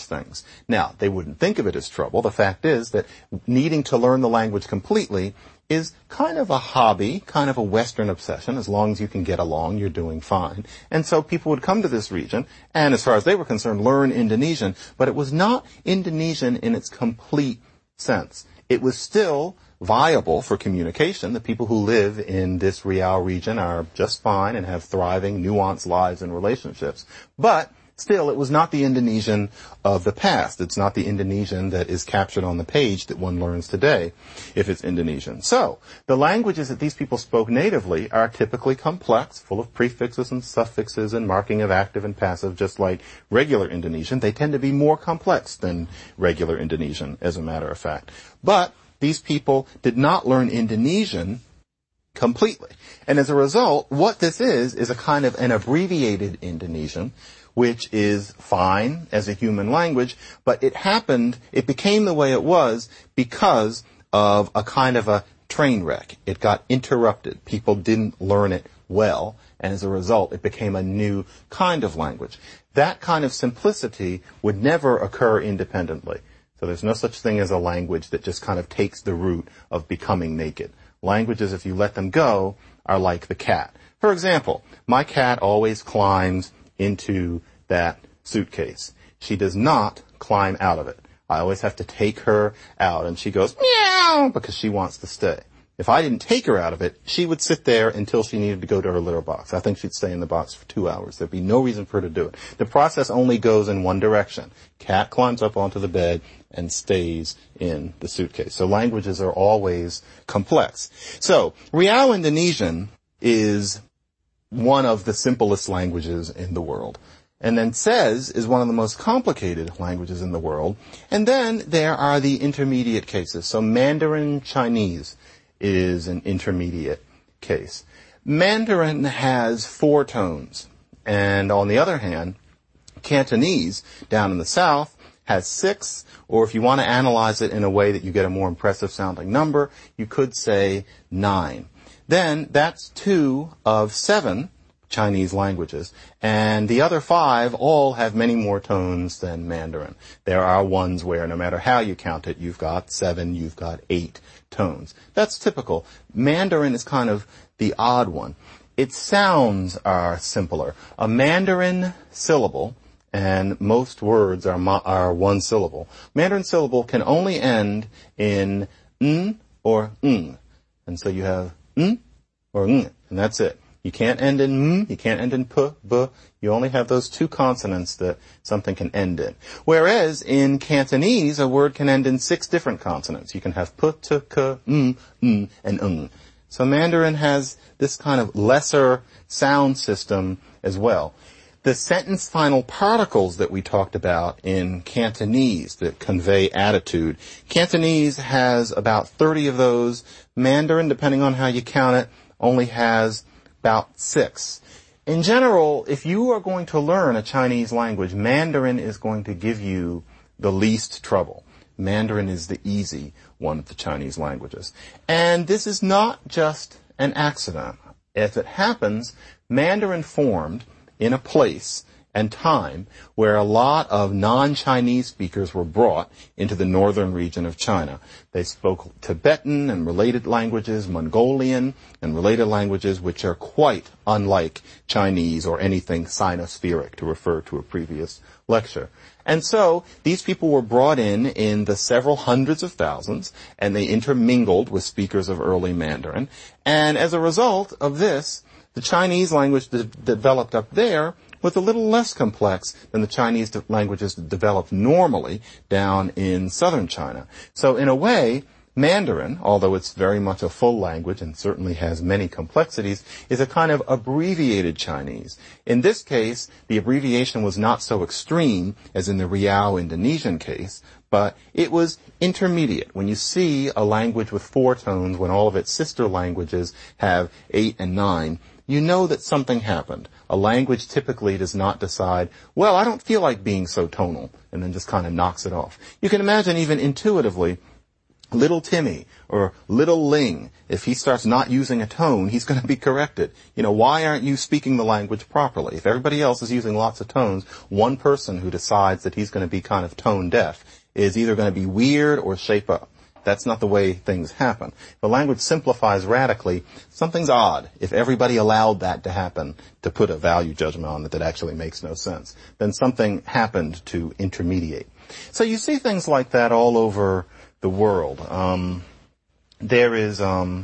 things. Now, they wouldn't think of it as trouble. The fact is that needing to learn the language completely is kind of a hobby, kind of a Western obsession. As long as you can get along, you're doing fine. And so people would come to this region and, as far as they were concerned, learn Indonesian. But it was not Indonesian in its complete sense. It was still viable for communication. The people who live in this Riau region are just fine and have thriving, nuanced lives and relationships. But still, it was not the Indonesian of the past. It's not the Indonesian that is captured on the page that one learns today, if it's Indonesian. So, the languages that these people spoke natively are typically complex, full of prefixes and suffixes and marking of active and passive, just like regular Indonesian. They tend to be more complex than regular Indonesian, as a matter of fact. But these people did not learn Indonesian completely. And as a result, what this is a kind of an abbreviated Indonesian, which is fine as a human language, but it became the way it was because of a kind of a train wreck. It got interrupted. People didn't learn it well, and as a result, it became a new kind of language. That kind of simplicity would never occur independently. So there's no such thing as a language that just kind of takes the route of becoming naked. Languages, if you let them go, are like the cat. For example, my cat always climbs into that suitcase. She does not climb out of it. I always have to take her out, and she goes meow because she wants to stay. If I didn't take her out of it, she would sit there until she needed to go to her litter box. I think she'd stay in the box for 2 hours. There'd be no reason for her to do it. The process only goes in one direction. Cat climbs up onto the bed and stays in the suitcase. So languages are always complex. So Riau Indonesian is one of the simplest languages in the world. And then Ses is one of the most complicated languages in the world. And then there are the intermediate cases. So Mandarin Chinese is an intermediate case. Mandarin has 4 tones. And on the other hand, Cantonese, down in the south, has 6, or if you want to analyze it in a way that you get a more impressive sounding number, you could say 9. Then that's 2 of 7 Chinese languages, and the other 5 all have many more tones than Mandarin. There are ones where no matter how you count it, you've got 7, you've got 8 tones. That's typical. Mandarin is kind of the odd one. Its sounds are simpler. A Mandarin syllable, and most words are one syllable. Mandarin syllable can only end in n or ng. And so you have n or ng, and that's it. You can't end in m, you can't end in p, b. You only have those 2 consonants that something can end in. Whereas in Cantonese, a word can end in 6 different consonants. You can have p, t, k, m, n, and ng. So Mandarin has this kind of lesser sound system as well. The sentence final particles that we talked about in Cantonese that convey attitude, Cantonese has about 30 of those. Mandarin, depending on how you count it, only has about 6. In general, if you are going to learn a Chinese language, Mandarin is going to give you the least trouble. Mandarin is the easy one of the Chinese languages. And this is not just an accident. As it happens, Mandarin formed in a place and time where a lot of non-Chinese speakers were brought into the northern region of China. They spoke Tibetan and related languages, Mongolian and related languages, which are quite unlike Chinese or anything sinospheric, to refer to a previous lecture. And so these people were brought in the several hundreds of thousands, and they intermingled with speakers of early Mandarin. And as a result of this, the Chinese language that developed up there was a little less complex than the Chinese languages that developed normally down in southern China. So in a way, Mandarin, although it's very much a full language and certainly has many complexities, is a kind of abbreviated Chinese. In this case, the abbreviation was not so extreme as in the Riau Indonesian case, but it was intermediate. When you see a language with 4 tones when all of its sister languages have 8 and 9, you know that something happened. A language typically does not decide, well, I don't feel like being so tonal, and then just kind of knocks it off. You can imagine even intuitively Little Timmy or Little Ling, if he starts not using a tone, he's going to be corrected. Why aren't you speaking the language properly? If everybody else is using lots of tones, one person who decides that he's going to be kind of tone deaf is either going to be weird or shape up. That's not the way things happen. If a language simplifies radically, something's odd. If everybody allowed that to happen, to put a value judgment on it that actually makes no sense, then something happened to intermediate. So you see things like that all over the world. There is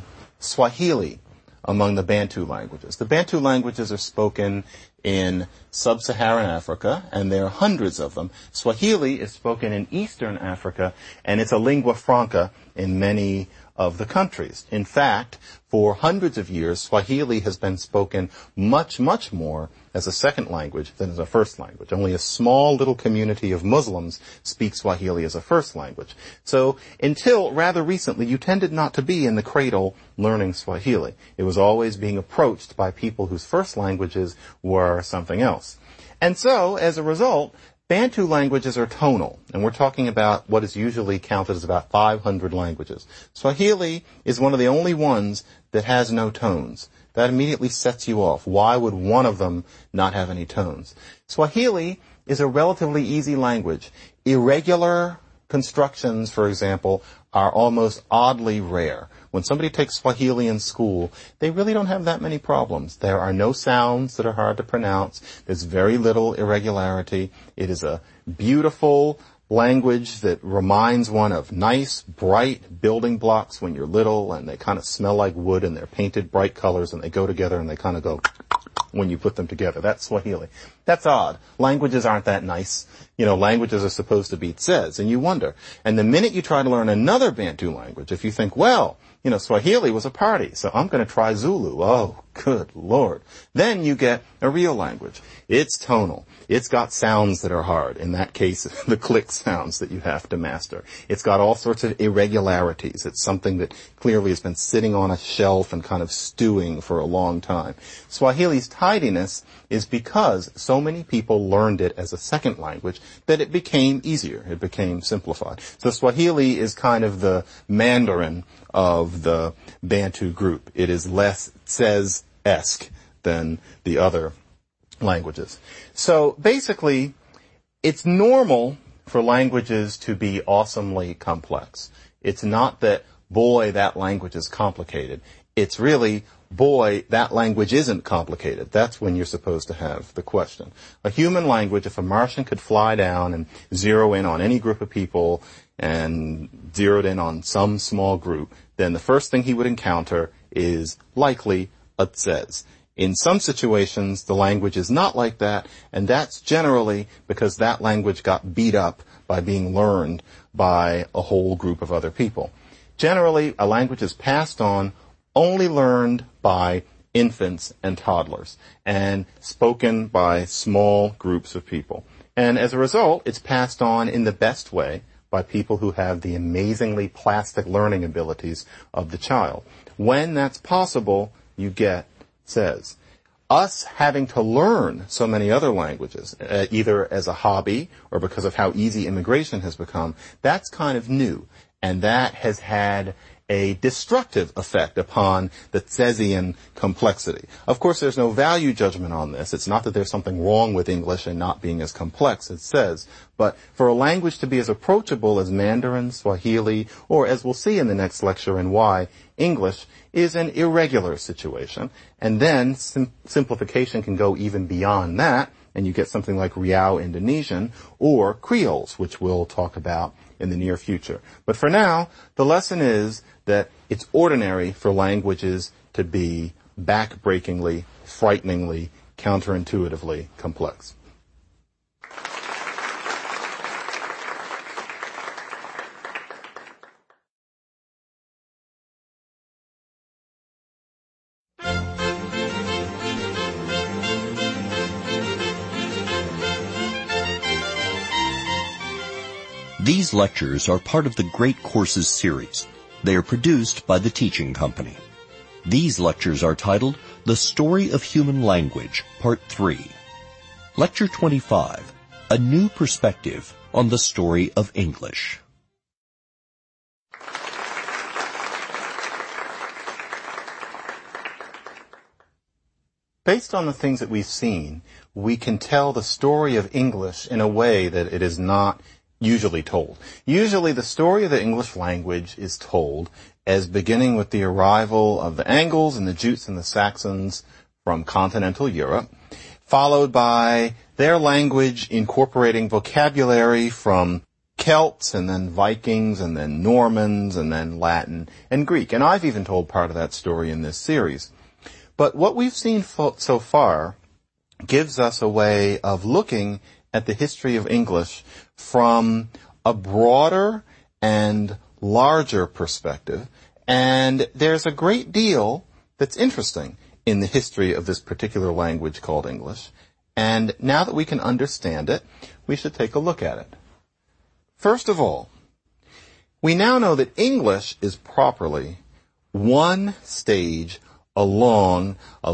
Swahili among the Bantu languages. The Bantu languages are spoken in sub-Saharan Africa, and there are hundreds of them. Swahili is spoken in Eastern Africa, and it's a lingua franca in many of the countries. In fact, for hundreds of years, Swahili has been spoken much, much more as a second language than as a first language. Only a small little community of Muslims speak Swahili as a first language. So until rather recently, you tended not to be in the cradle learning Swahili. It was always being approached by people whose first languages were something else. And so, as a result, Bantu languages are tonal, and we're talking about what is usually counted as about 500 languages. Swahili is one of the only ones that has no tones. That immediately sets you off. Why would one of them not have any tones? Swahili is a relatively easy language. Irregular constructions, for example, are almost oddly rare. When somebody takes Swahili in school, they really don't have that many problems. There are no sounds that are hard to pronounce. There's very little irregularity. It is a beautiful language that reminds one of nice, bright building blocks when you're little, and they kind of smell like wood, and they're painted bright colors, and they go together, and they kind of go when you put them together. That's Swahili. That's odd. Languages aren't that nice. Languages are supposed to be tsez, and you wonder. And the minute you try to learn another Bantu language, if you think, well, Swahili was a party, so I'm going to try Zulu. Oh, good Lord. Then you get a real language. It's tonal. It's got sounds that are hard. In that case, the click sounds that you have to master. It's got all sorts of irregularities. It's something that clearly has been sitting on a shelf and kind of stewing for a long time. Swahili's tidiness is because so many people learned it as a second language that it became easier. It became simplified. So Swahili is kind of the Mandarin of the Bantu group. It is less tsez-esque than the other languages. So basically, it's normal for languages to be awesomely complex. It's not that, boy, that language is complicated. It's really, boy, that language isn't complicated. That's when you're supposed to have the question. A human language, if a Martian could fly down and zero in on any group of people and zeroed in on some small group, then the first thing he would encounter is likely a tsez. In some situations, the language is not like that, and that's generally because that language got beat up by being learned by a whole group of other people. Generally, a language is passed on, only learned by infants and toddlers, and spoken by small groups of people. And as a result, it's passed on in the best way by people who have the amazingly plastic learning abilities of the child. When that's possible, you get tsez. Us having to learn so many other languages, either as a hobby or because of how easy immigration has become, that's kind of new. And that has had a destructive effect upon the Tzezian complexity. Of course, there's no value judgment on this. It's not that there's something wrong with English and not being as complex as Tsez, but for a language to be as approachable as Mandarin, Swahili, or as we'll see in the next lecture in why, English is an irregular situation. And then simplification can go even beyond that, and you get something like Riau Indonesian or Creoles, which we'll talk about in the near future. But for now, the lesson is that it's ordinary for languages to be back-breakingly, frighteningly, counterintuitively complex. These lectures are part of the Great Courses series. They are produced by the Teaching Company. These lectures are titled The Story of Human Language, Part 3. Lecture 25, A New Perspective on the Story of English. Based on the things that we've seen, we can tell the story of English in a way that it is not usually told. Usually the story of the English language is told as beginning with the arrival of the Angles and the Jutes and the Saxons from continental Europe, followed by their language incorporating vocabulary from Celts and then Vikings and then Normans and then Latin and Greek. And I've even told part of that story in this series. But what we've seen so far gives us a way of looking at the history of English from a broader and larger perspective. And there's a great deal that's interesting in the history of this particular language called English. And now that we can understand it, we should take a look at it. First of all, we now know that English is properly one stage along a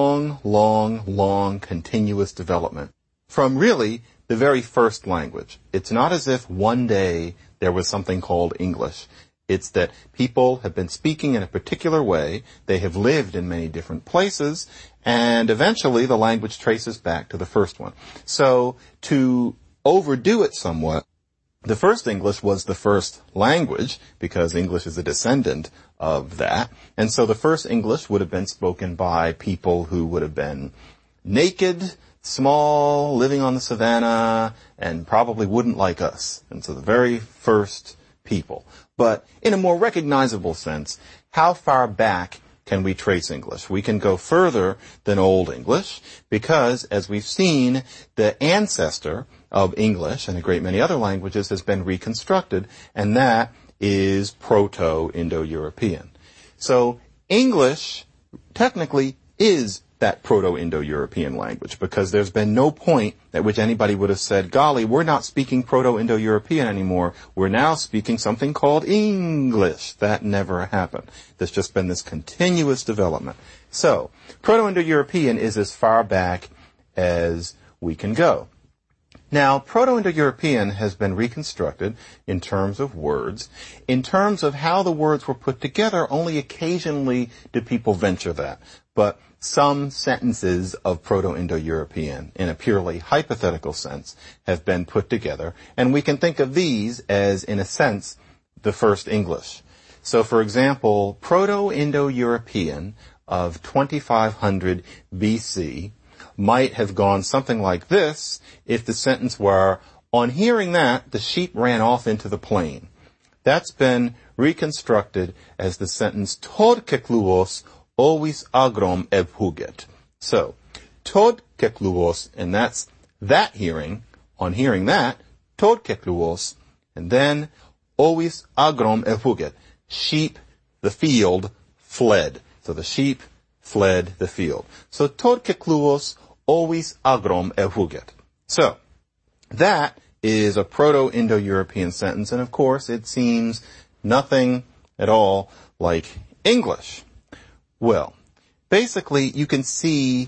long continuous development from really the very first language. It's not as if one day there was something called English. It's that people have been speaking in a particular way, they have lived in many different places, and eventually the language traces back to the first one. So to overdo it somewhat, the first English was the first language, because English is a descendant of that. And so the first English would have been spoken by people who would have been naked, small, living on the savannah, and probably wouldn't like us. And so the very first people. But in a more recognizable sense, how far back can we trace English? We can go further than Old English because, as we've seen, the ancestor of English and a great many other languages has been reconstructed, and that is Proto-Indo-European. So English technically is that Proto-Indo-European language because there's been no point at which anybody would have said, golly, we're not speaking Proto-Indo-European anymore. We're now speaking something called English. That never happened. There's just been this continuous development. So Proto-Indo-European is as far back as we can go. Now, Proto-Indo-European has been reconstructed in terms of words. In terms of how the words were put together, only occasionally do people venture that. But some sentences of Proto-Indo-European, in a purely hypothetical sense, have been put together. And we can think of these as, in a sense, the first English. So, for example, Proto-Indo-European of 2500 BC might have gone something like this if the sentence were, on hearing that, the sheep ran off into the plain. That's been reconstructed as the sentence, Tod kekluos ovis agrom ebhuget. So, Tod kekluos, and that's that hearing, on hearing that, Tod kekluos, and then ovis agrom ebhuget. Sheep, the field, fled. So the sheep fled the field. So, Tod kekluos ovis agrom ebhuget. So, that is a Proto-Indo-European sentence, and of course it seems nothing at all like English. Well, basically you can see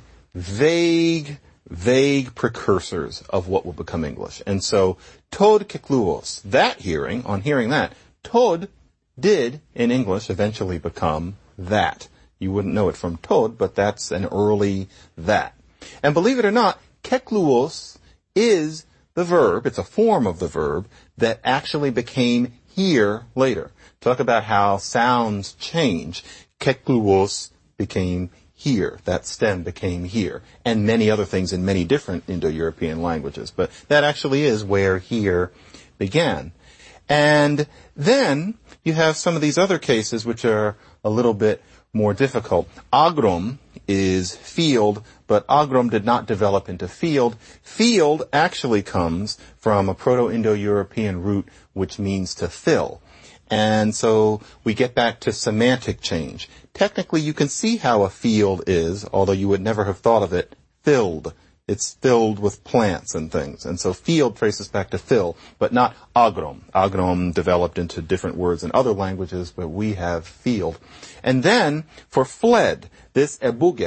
vague precursors of what will become English. And so, Tod kekluos, that hearing, on hearing that, Tod did in English eventually become that. You wouldn't know it from Tod, but that's an early that. And believe it or not, kekluos is the verb, it's a form of the verb, that actually became hear later. Talk about how sounds change. Kekluos became hear. That stem became hear. And many other things in many different Indo-European languages. But that actually is where hear began. And then you have some of these other cases which are a little bit more difficult. Agrom is field, but agrom did not develop into field. Field actually comes from a Proto-Indo-European root which means to fill. And so we get back to semantic change. Technically, you can see how a field is, although you would never have thought of it, filled. It's filled with plants and things. And so field traces back to fill, but not agrom. Agrom developed into different words in other languages, but we have field. And then, for fled, this ebuget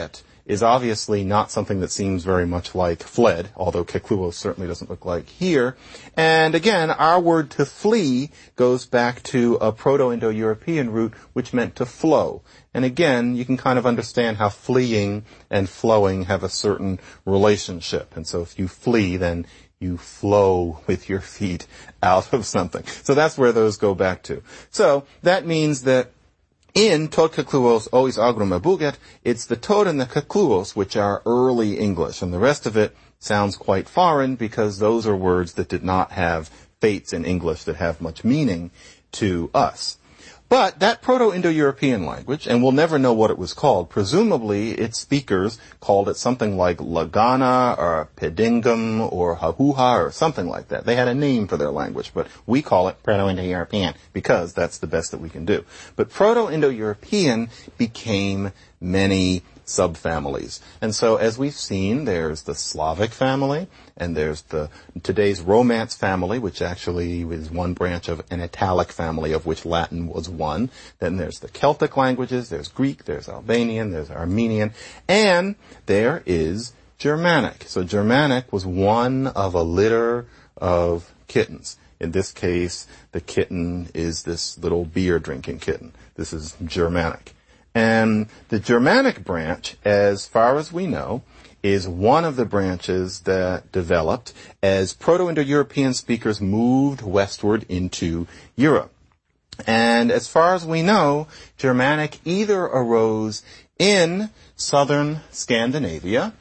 is obviously not something that seems very much like fled, although kekluos certainly doesn't look like here. And again, our word to flee goes back to a Proto-Indo-European root which meant to flow. And again, you can kind of understand how fleeing and flowing have a certain relationship. And so if you flee, then you flow with your feet out of something. So that's where those go back to. So that means that in Tod Kekluos Ois Agrum Abuget, it's the Tod and the Kekluos which are early English, and the rest of it sounds quite foreign because those are words that did not have fates in English that have much meaning to us. But that Proto-Indo-European language, and we'll never know what it was called, presumably its speakers called it something like Lagana or Pedingum or Hahuha or something like that. They had a name for their language, but we call it Proto-Indo-European because that's the best that we can do. But Proto-Indo-European became many subfamilies. And so as we've seen, there's the Slavic family, and there's today's Romance family, which actually is one branch of an Italic family of which Latin was one. Then there's the Celtic languages, there's Greek, there's Albanian, there's Armenian, and there is Germanic. So Germanic was one of a litter of kittens. In this case, the kitten is this little beer drinking kitten. This is Germanic. And the Germanic branch, as far as we know, is one of the branches that developed as Proto-Indo-European speakers moved westward into Europe. And as far as we know, Germanic either arose in southern Scandinavia,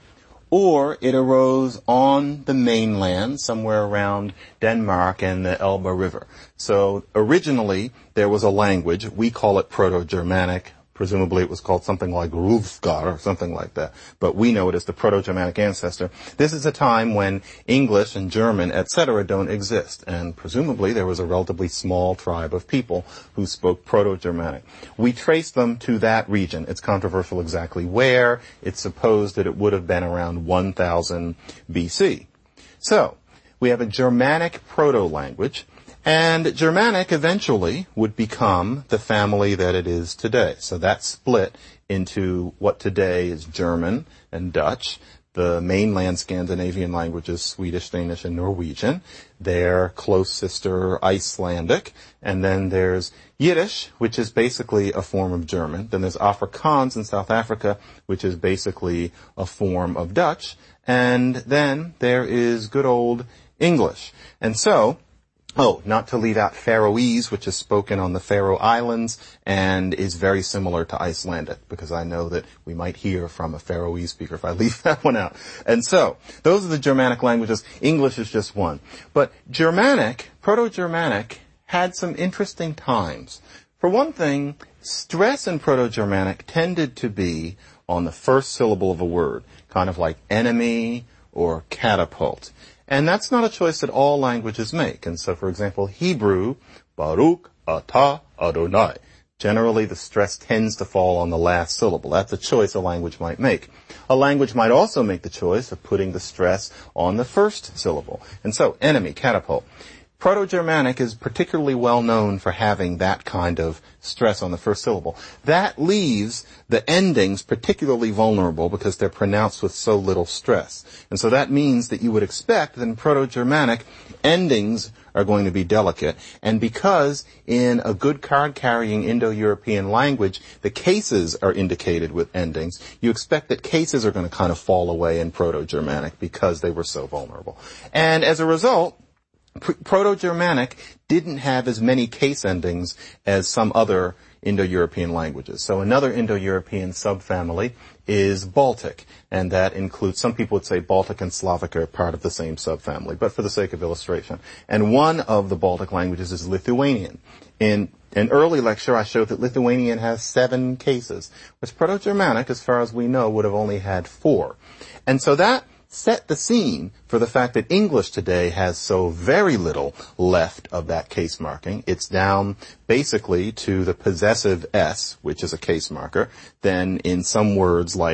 or it arose on the mainland, somewhere around Denmark and the Elbe River. So originally, there was a language, we call it Proto-Germanic. Presumably it was called something like Ruvgar or something like that. But we know it as the Proto-Germanic ancestor. This is a time when English and German, etc., don't exist. And presumably there was a relatively small tribe of people who spoke Proto-Germanic. We trace them to that region. It's controversial exactly where. It's supposed that it would have been around 1000 BC. So, we have a Germanic proto-language. And Germanic eventually would become the family that it is today. So that split into what today is German and Dutch, the mainland Scandinavian languages, Swedish, Danish, and Norwegian, their close sister Icelandic, and then there's Yiddish, which is basically a form of German. Then there's Afrikaans in South Africa, which is basically a form of Dutch. And then there is good old English. And so, not to leave out Faroese, which is spoken on the Faroe Islands and is very similar to Icelandic, because I know that we might hear from a Faroese speaker if I leave that one out. And so, those are the Germanic languages. English is just one. But Germanic, Proto-Germanic, had some interesting times. For one thing, stress in Proto-Germanic tended to be on the first syllable of a word, kind of like enemy or catapult. And that's not a choice that all languages make. And so, for example, Hebrew, Baruch atah Adonai. Generally, the stress tends to fall on the last syllable. That's a choice a language might make. A language might also make the choice of putting the stress on the first syllable. And so, enemy, catapult. Proto-Germanic is particularly well known for having that kind of stress on the first syllable. That leaves the endings particularly vulnerable because they're pronounced with so little stress. And so that means that you would expect that in Proto-Germanic, endings are going to be delicate. And because in a good card-carrying Indo-European language, the cases are indicated with endings, you expect that cases are going to kind of fall away in Proto-Germanic because they were so vulnerable. And as a result, Proto-Germanic didn't have as many case endings as some other Indo-European languages. So another Indo-European subfamily is Baltic, and that includes, some people would say Baltic and Slavic are part of the same subfamily, but for the sake of illustration. And one of the Baltic languages is Lithuanian. In an early lecture, I showed that Lithuanian has 7 cases, which Proto-Germanic, as far as we know, would have only had 4. And so that set the scene for the fact that English today has so very little left of that case marking. It's down basically to the possessive S, which is a case marker. Then in some words like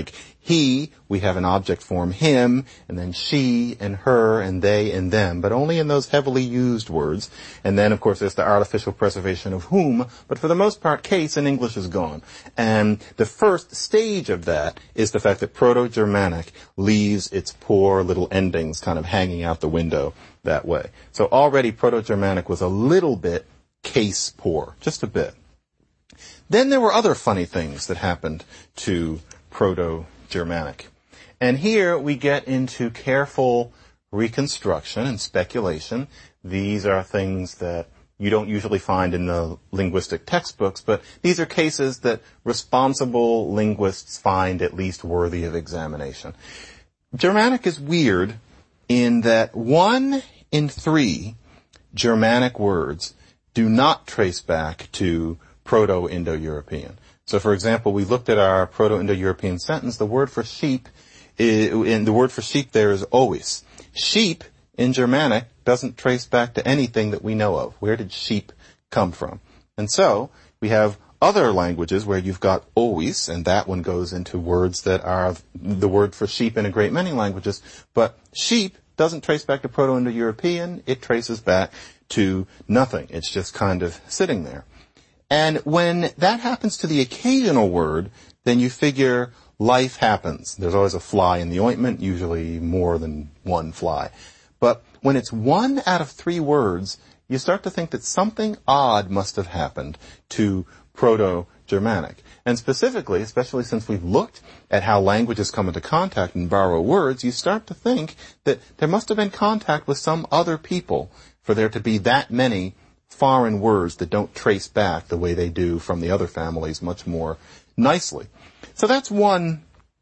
he, we have an object form him, and then she and her and they and them, but only in those heavily used words. And then, of course, there's the artificial preservation of whom, but for the most part, case in English is gone. And the first stage of that is the fact that Proto-Germanic leaves its poor little endings kind of hanging out the window that way. So already Proto-Germanic was a little bit case poor, just a bit. Then there were other funny things that happened to Proto-Germanic. And here we get into careful reconstruction and speculation. These are things that you don't usually find in the linguistic textbooks, but these are cases that responsible linguists find at least worthy of examination. Germanic is weird in that 1 in 3 Germanic words do not trace back to Proto-Indo-European. So, for example, we looked at our Proto-Indo-European sentence. The word for sheep, there is ois. Sheep in Germanic doesn't trace back to anything that we know of. Where did sheep come from? And so we have other languages where you've got ois, and that one goes into words that are the word for sheep in a great many languages. But sheep doesn't trace back to Proto-Indo-European. It traces back to nothing. It's just kind of sitting there. And when that happens to the occasional word, then you figure life happens. There's always a fly in the ointment, usually more than one fly. But when it's 1 out of 3 words, you start to think that something odd must have happened to Proto-Germanic. And specifically, especially since we've looked at how languages come into contact and borrow words, you start to think that there must have been contact with some other people for there to be that many foreign words that don't trace back the way they do from the other families much more nicely. So that's one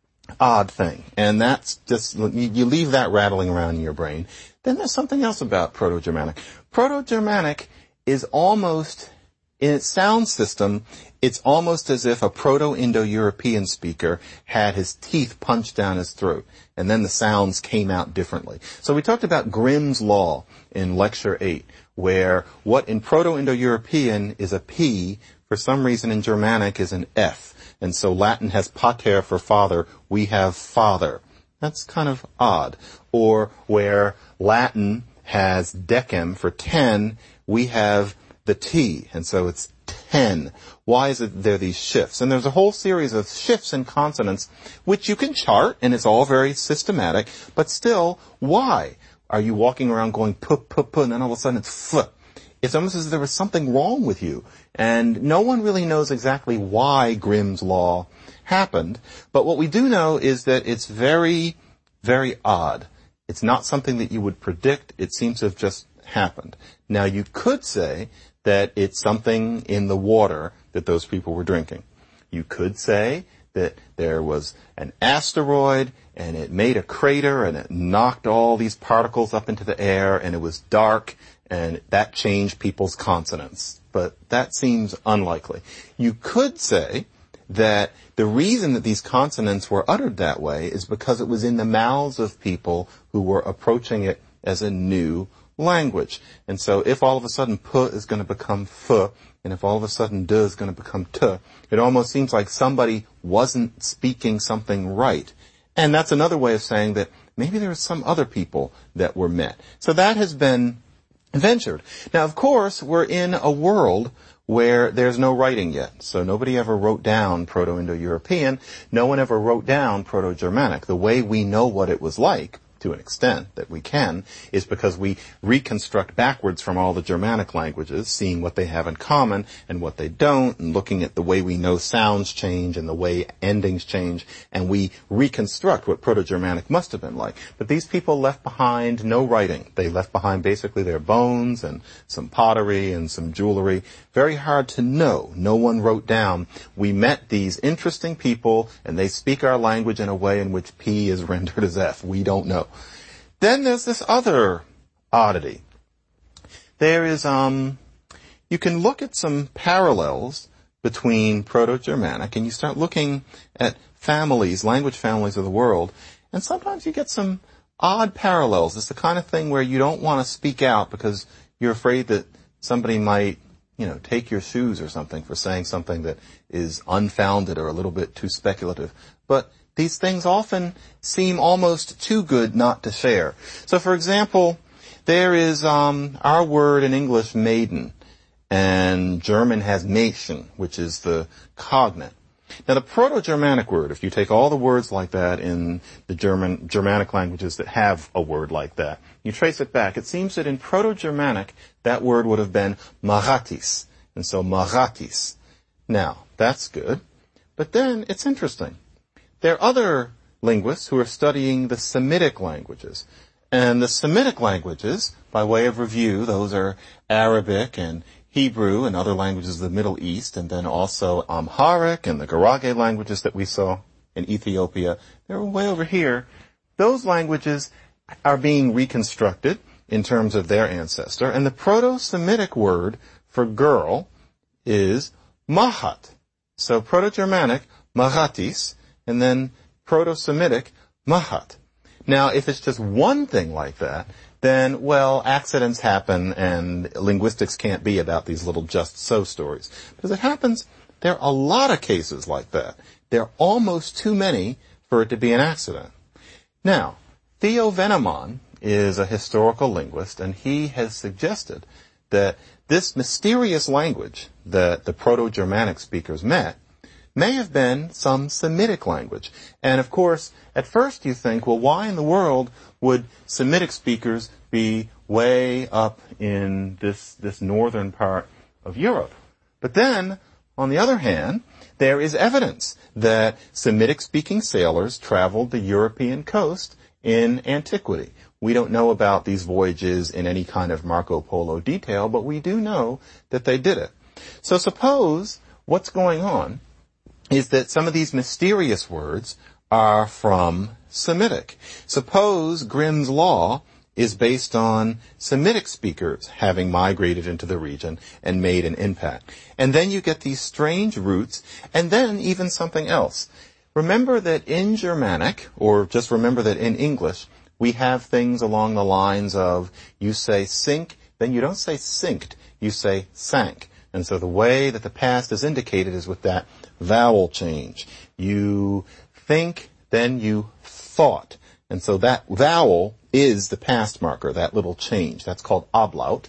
odd thing, and that's just, you leave that rattling around in your brain. Then there's something else about Proto-Germanic. Proto-Germanic is almost, in its sound system, it's almost as if a Proto-Indo-European speaker had his teeth punched down his throat, and then the sounds came out differently. So we talked about Grimm's Law in Lecture 8, where what in Proto-Indo-European is a P, for some reason in Germanic is an F. And so Latin has pater for father, we have father. That's kind of odd. Or where Latin has decem for 10, we have the T, and so it's 10. Why is it there are these shifts? And there's a whole series of shifts in consonants, which you can chart, and it's all very systematic, but still, why? Are you walking around going p, and then all of a sudden it's f? It's almost as if there was something wrong with you. And no one really knows exactly why Grimm's Law happened. But what we do know is that it's very, very odd. It's not something that you would predict. It seems to have just happened. Now, you could say that it's something in the water that those people were drinking. You could say that there was an asteroid and it made a crater and it knocked all these particles up into the air and it was dark and that changed people's consonants. But that seems unlikely. You could say that the reason that these consonants were uttered that way is because it was in the mouths of people who were approaching it as a new language. And so if all of a sudden p is going to become f, and if all of a sudden d is going to become t, it almost seems like somebody wasn't speaking something right. And that's another way of saying that maybe there were some other people that were met. So that has been ventured. Now, of course, we're in a world where there's no writing yet. So nobody ever wrote down Proto-Indo-European. No one ever wrote down Proto-Germanic. The way we know what it was like, to an extent that we can, is because we reconstruct backwards from all the Germanic languages, seeing what they have in common and what they don't, and looking at the way we know sounds change and the way endings change, and we reconstruct what Proto-Germanic must have been like. But these people left behind no writing. They left behind basically their bones and some pottery and some jewelry. Very hard to know. No one wrote down, we met these interesting people and they speak our language in a way in which P is rendered as F. We don't know. Then there's this other oddity. There is, you can look at some parallels between Proto-Germanic, and you start looking at families, language families of the world, and sometimes you get some odd parallels. It's the kind of thing where you don't want to speak out because you're afraid that somebody might, take your shoes or something for saying something that is unfounded or a little bit too speculative. But these things often seem almost too good not to share. So, for example, there is our word in English, maiden, and German has Mädchen, which is the cognate. Now, the Proto-Germanic word, if you take all the words like that in the Germanic languages that have a word like that, you trace it back, it seems that in Proto-Germanic, that word would have been Maratis. And so Maratis. Now, that's good. But then, it's interesting. There are other linguists who are studying the Semitic languages. And the Semitic languages, by way of review, those are Arabic and Hebrew and other languages of the Middle East, and then also Amharic and the Garage languages that we saw in Ethiopia. They're way over here. Those languages are being reconstructed in terms of their ancestor, and the Proto-Semitic word for girl is Mahat. So Proto-Germanic, Maratis, and then Proto-Semitic, Mahat. Now, if it's just one thing like that, then, well, accidents happen and linguistics can't be about these little just so stories. But as it happens, there are a lot of cases like that. There are almost too many for it to be an accident. Now, Theo Venneman is a historical linguist, and he has suggested that this mysterious language that the Proto-Germanic speakers met may have been some Semitic language. And of course, at first you think, well, why in the world would Semitic speakers be way up in this northern part of Europe? But then, on the other hand, there is evidence that Semitic-speaking sailors traveled the European coast in antiquity. We don't know about these voyages in any kind of Marco Polo detail, but we do know that they did it. So suppose what's going on is that some of these mysterious words are from Semitic. Suppose Grimm's Law is based on Semitic speakers having migrated into the region and made an impact. And then you get these strange roots, and then even something else. Remember that in Germanic, or just remember that in English, we have things along the lines of you say sink, then you don't say sinked, you say sank. And so the way that the past is indicated is with that vowel change. You think, then you thought. And so that vowel is the past marker, that little change. That's called ablaut.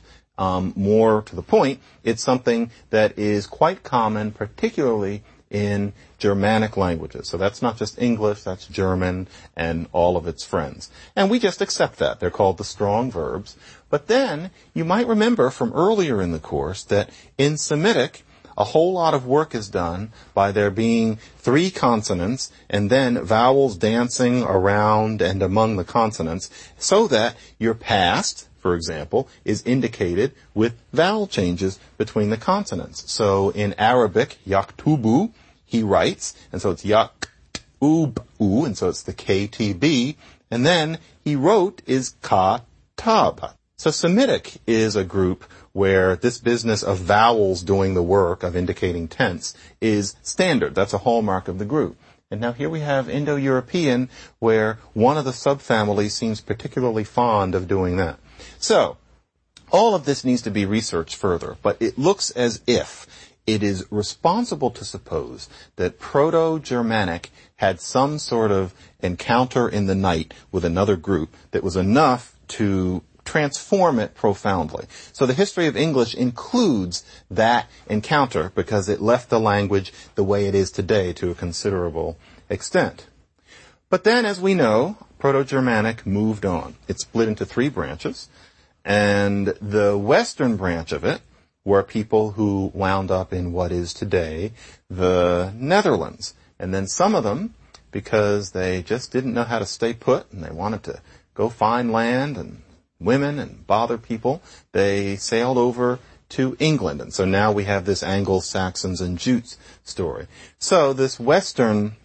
More to the point, it's something that is quite common, particularly in Germanic languages. So that's not just English, that's German and all of its friends. And we just accept that. They're called the strong verbs. But then, you might remember from earlier in the course that in Semitic, a whole lot of work is done by there being 3 consonants and then vowels dancing around and among the consonants so that your past, for example, is indicated with vowel changes between the consonants. So in Arabic, yaktubu, he writes, and so it's yak-ub-u, and so it's the KTB, and then he wrote is ka-tab. So Semitic is a group where this business of vowels doing the work of indicating tense is standard. That's a hallmark of the group. And now here we have Indo-European, where one of the subfamilies seems particularly fond of doing that. So, all of this needs to be researched further, but it looks as if it is responsible to suppose that Proto-Germanic had some sort of encounter in the night with another group that was enough to transform it profoundly. So the history of English includes that encounter because it left the language the way it is today to a considerable extent. But then, as we know, Proto-Germanic moved on. It split into 3 branches, and the western branch of it were people who wound up in what is today the Netherlands. And then some of them, because they just didn't know how to stay put and they wanted to go find land and women and bother people, they sailed over to England. And so now we have this Anglo-Saxons and Jutes story. So this Western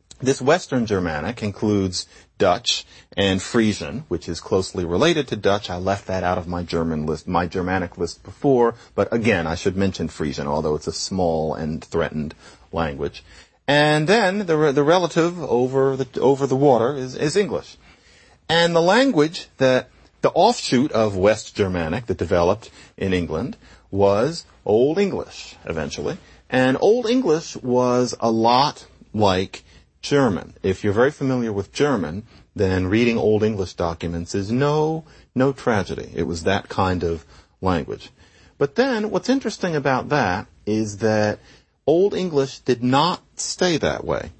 Germanic includes Dutch and Frisian, which is closely related to Dutch. I left that out of my Germanic list before, but again, I should mention Frisian, although it's a small and threatened language. And then the relative over the water is English. And the language that the offshoot of West Germanic that developed in England was Old English, eventually. And Old English was a lot like German. If you're very familiar with German, then reading Old English documents is no tragedy. It was that kind of language. But then what's interesting about that is that Old English did not stay that way.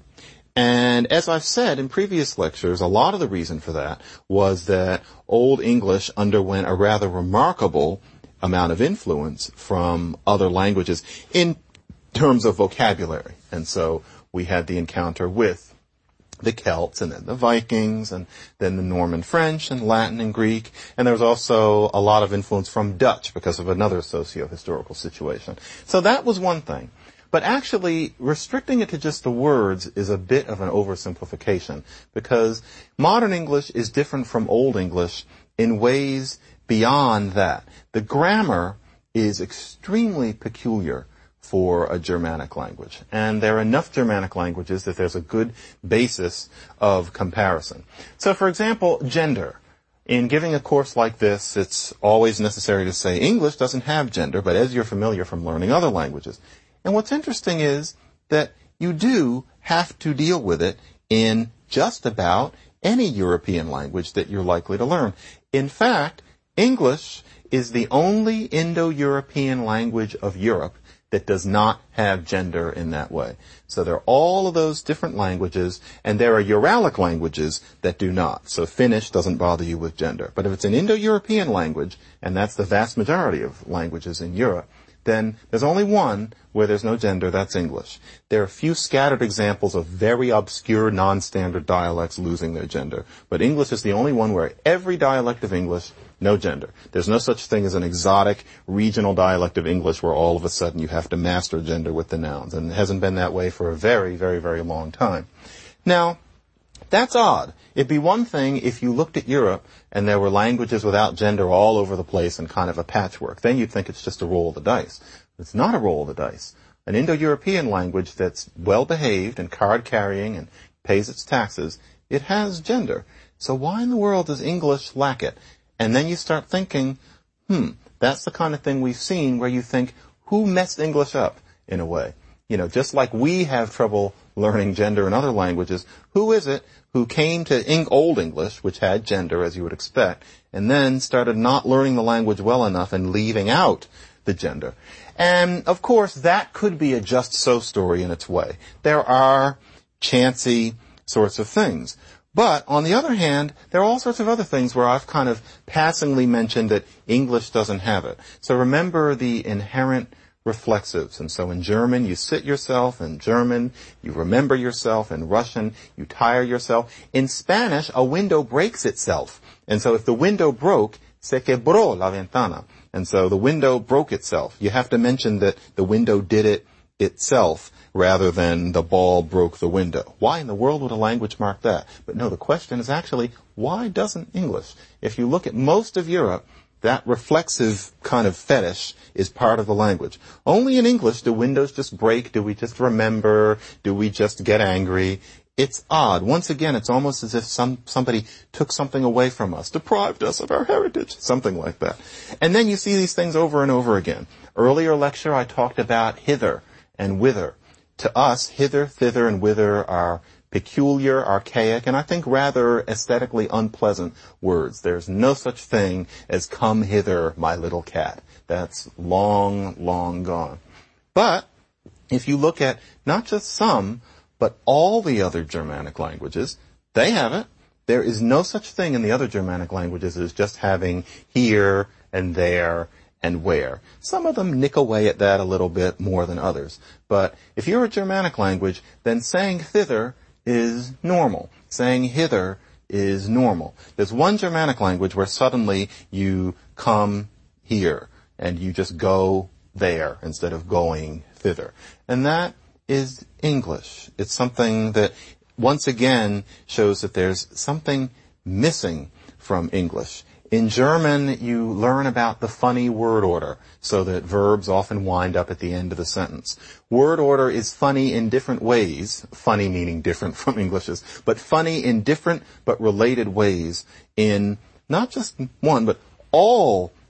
And as I've said in previous lectures, a lot of the reason for that was that Old English underwent a rather remarkable amount of influence from other languages in terms of vocabulary. And so we had the encounter with the Celts and then the Vikings and then the Norman French and Latin and Greek. And there was also a lot of influence from Dutch because of another socio-historical situation. So that was one thing. But actually, restricting it to just the words is a bit of an oversimplification because modern English is different from Old English in ways beyond that. The grammar is extremely peculiar for a Germanic language. And there are enough Germanic languages that there's a good basis of comparison. So, for example, gender. In giving a course like this, it's always necessary to say English doesn't have gender, but as you're familiar from learning other languages. And what's interesting is that you do have to deal with it in just about any European language that you're likely to learn. In fact, English is the only Indo-European language of Europe that does not have gender in that way. So there are all of those different languages, and there are Uralic languages that do not. So Finnish doesn't bother you with gender. But if it's an Indo-European language, and that's the vast majority of languages in Europe, then there's only one where there's no gender, that's English. There are a few scattered examples of very obscure, non-standard dialects losing their gender. But English is the only one where every dialect of English, no gender. There's no such thing as an exotic regional dialect of English where all of a sudden you have to master gender with the nouns. And it hasn't been that way for a very, very, very long time. Now, that's odd. It'd be one thing if you looked at Europe and there were languages without gender all over the place and kind of a patchwork. Then you'd think it's just a roll of the dice. It's not a roll of the dice. An Indo-European language that's well-behaved and card-carrying and pays its taxes, it has gender. So why in the world does English lack it? And then you start thinking, that's the kind of thing we've seen where you think, who messed English up in a way? You know, just like we have trouble learning gender in other languages, who is it who came to Old English, which had gender as you would expect, and then started not learning the language well enough and leaving out the gender? And of course, that could be a just so story in its way. There are chancy sorts of things. But on the other hand, there are all sorts of other things where I've kind of passingly mentioned that English doesn't have it. So remember the inherent reflexives. And so in German, you sit yourself. In German, you remember yourself. In Russian, you tire yourself. In Spanish, a window breaks itself. And so if the window broke, se quebró la ventana. And so the window broke itself. You have to mention that the window did it itself rather than the ball broke the window. Why in the world would a language mark that? But no, the question is actually, why doesn't English? If you look at most of Europe, that reflexive kind of fetish is part of the language. Only in English do windows just break, do we just remember, do we just get angry. It's odd. Once again, it's almost as if somebody took something away from us, deprived us of our heritage, something like that. And then you see these things over and over again. Earlier lecture, I talked about hither and whither. To us, hither, thither, and whither are peculiar, archaic, and I think rather aesthetically unpleasant words. There's no such thing as come hither, my little cat. That's long, long gone. But if you look at not just some, but all the other Germanic languages, they have it. There is no such thing in the other Germanic languages as just having here and there and where. Some of them nick away at that a little bit more than others. But if you're a Germanic language, then saying thither is normal. Saying hither is normal. There's one Germanic language where suddenly you come here and you just go there instead of going thither. And that is English. It's something that once again shows that there's something missing from English. In German, you learn about the funny word order, so that verbs often wind up at the end of the sentence. Word order is funny in different ways, funny meaning different from English's, but funny in different but related ways in not just one, but all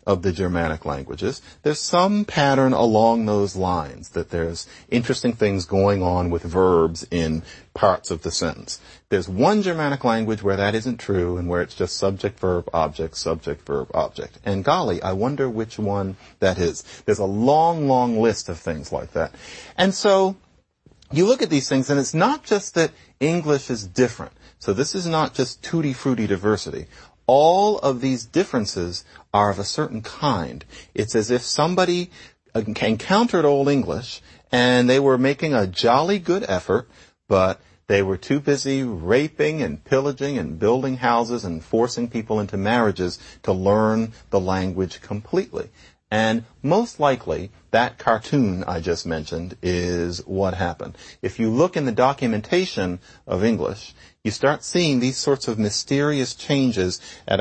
of the Germanic languages, there's some pattern along those lines, that there's interesting things going on with verbs in parts of the sentence. There's one Germanic language where that isn't true and where it's just subject, verb, object, subject, verb, object. And golly, I wonder which one that is. There's a long, long list of things like that. And so you look at these things, and it's not just that English is different. So this is not just tutti-frutti diversity. All of these differences are of a certain kind. It's as if somebody encountered Old English and they were making a jolly good effort, but they were too busy raping and pillaging and building houses and forcing people into marriages to learn the language completely. And most likely, that cartoon I just mentioned is what happened. If you look in the documentation of English, you start seeing these sorts of mysterious changes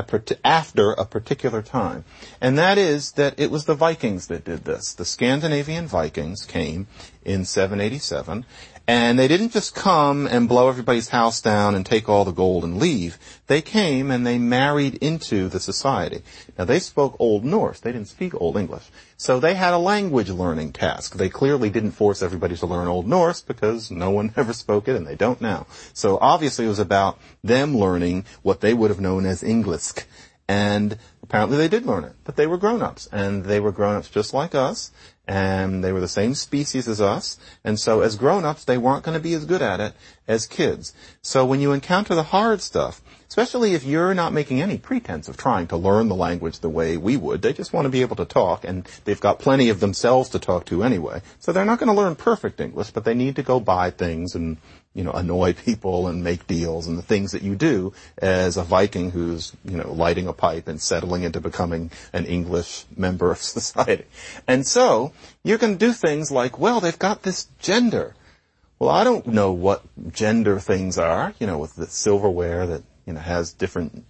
after a particular time. And that is that it was the Vikings that did this. The Scandinavian Vikings came in 787, and they didn't just come and blow everybody's house down and take all the gold and leave. They came and they married into the society. Now, they spoke Old Norse. They didn't speak Old English. So they had a language learning task. They clearly didn't force everybody to learn Old Norse because no one ever spoke it and they don't now. So obviously it was about them learning what they would have known as Englisk. And apparently they did learn it, but they were grown-ups, and they were grown-ups just like us, and they were the same species as us, and so as grown-ups, they weren't going to be as good at it as kids. So when you encounter the hard stuff, especially if you're not making any pretense of trying to learn the language the way we would, they just want to be able to talk, and they've got plenty of themselves to talk to anyway. So they're not going to learn perfect English, but they need to go buy things and, annoy people and make deals and the things that you do as a Viking who's, lighting a pipe and settling into becoming an English member of society. And so you're going to do things like, well, they've got this gender. Well, I don't know what gender things are, with the silverware that, has different,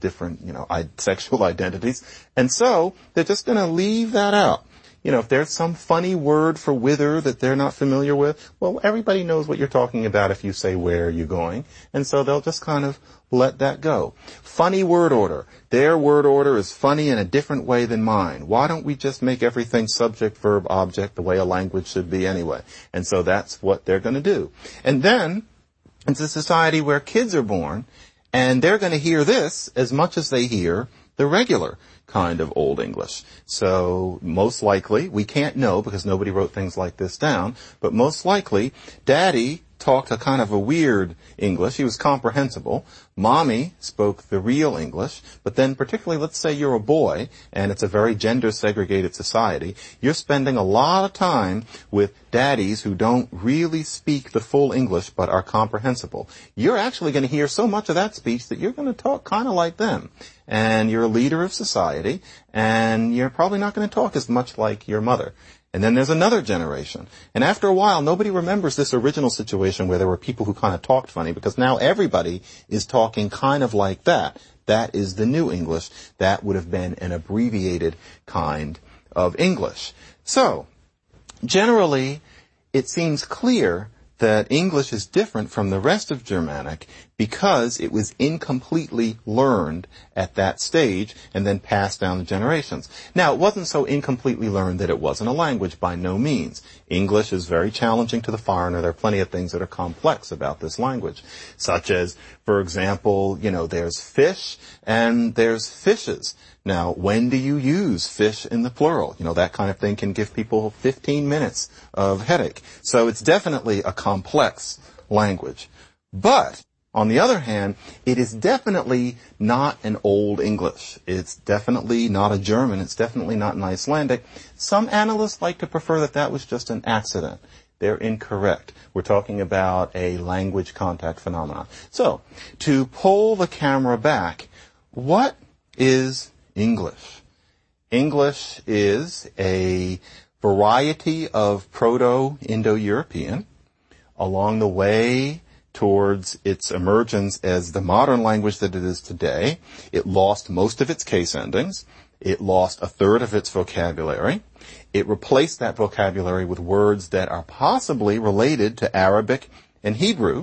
sexual identities. And so they're just going to leave that out. If there's some funny word for whither that they're not familiar with, well, everybody knows what you're talking about if you say where you're going. And so they'll just kind of let that go. Funny word order. Their word order is funny in a different way than mine. Why don't we just make everything subject, verb, object the way a language should be anyway? And so that's what they're going to do. And then it's a society where kids are born, and they're going to hear this as much as they hear the regular kind of Old English. So most likely, we can't know because nobody wrote things like this down, but most likely, Daddy talked a kind of a weird English. He was comprehensible. Mommy spoke the real English, but then particularly, let's say you're a boy, and it's a very gender-segregated society, you're spending a lot of time with daddies who don't really speak the full English, but are comprehensible. You're actually going to hear so much of that speech that you're going to talk kind of like them. And you're a leader of society, and you're probably not going to talk as much like your mother. And then there's another generation. And after a while, nobody remembers this original situation where there were people who kind of talked funny, because now everybody is talking kind of like that. That is the new English. That would have been an abbreviated kind of English. So, generally, it seems clear that English is different from the rest of Germanic because it was incompletely learned at that stage and then passed down the generations. Now, it wasn't so incompletely learned that it wasn't a language, by no means. English is very challenging to the foreigner. There are plenty of things that are complex about this language, such as, for example, there's fish and there's fishes. Now, when do you use fish in the plural? That kind of thing can give people 15 minutes of headache. So it's definitely a complex language. But, on the other hand, it is definitely not an Old English. It's definitely not a German. It's definitely not an Icelandic. Some analysts like to prefer that was just an accident. They're incorrect. We're talking about a language contact phenomenon. So, to pull the camera back, what is English? English is a variety of Proto-Indo-European along the way towards its emergence as the modern language that it is today. It lost most of its case endings. It lost a third of its vocabulary. It replaced that vocabulary with words that are possibly related to Arabic and Hebrew,